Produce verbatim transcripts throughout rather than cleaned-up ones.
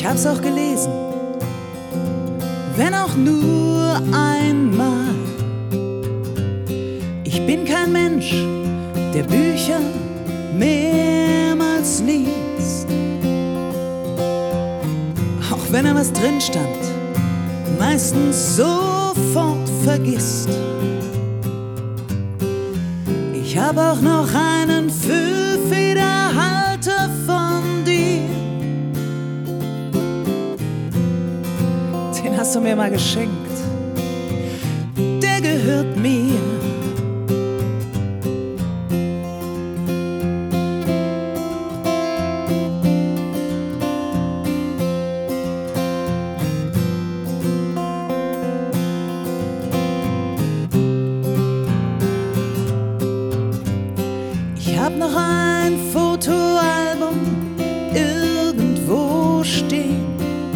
Ich hab's auch gelesen, wenn auch nur einmal. Ich bin kein Mensch, der Bücher mehrmals liest. Auch wenn da was drin stand, meistens sofort vergisst. Ich hab auch noch einen Füllfederhalter von dir. Den hast du mir mal geschenkt. Der gehört mir. Ich hab noch ein Fotoalbum irgendwo stehen.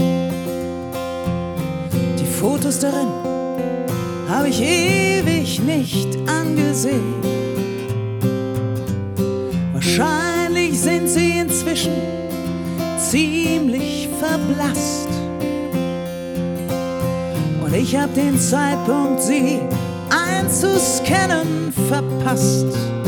Die Fotos darin hab ich ewig nicht angesehen. Wahrscheinlich sind sie inzwischen ziemlich verblasst. Und ich hab den Zeitpunkt, sie einzuscannen, verpasst.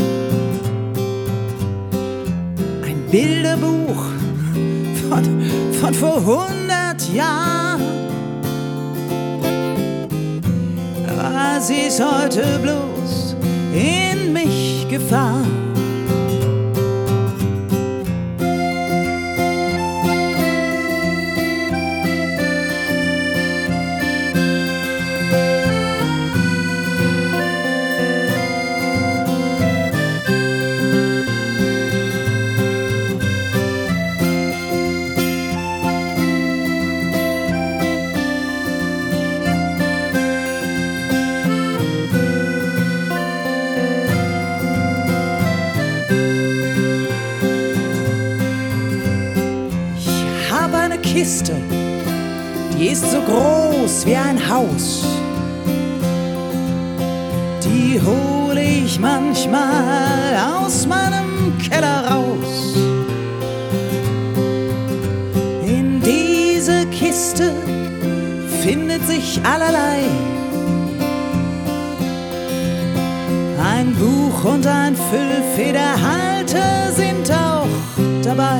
Bilderbuch von, von vor hundert Jahren. Aber sie ist heute bloß in mich gefahren. Kiste, die ist so groß wie ein Haus. Die hole ich manchmal aus meinem Keller raus. In dieser Kiste findet sich allerlei. Ein Buch und ein Füllfederhalter sind auch dabei.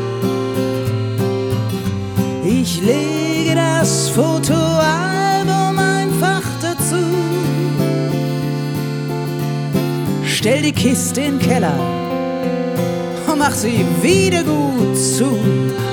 Ich lege das Fotoalbum einfach dazu, stell die Kiste in den Keller und mach sie wieder gut zu.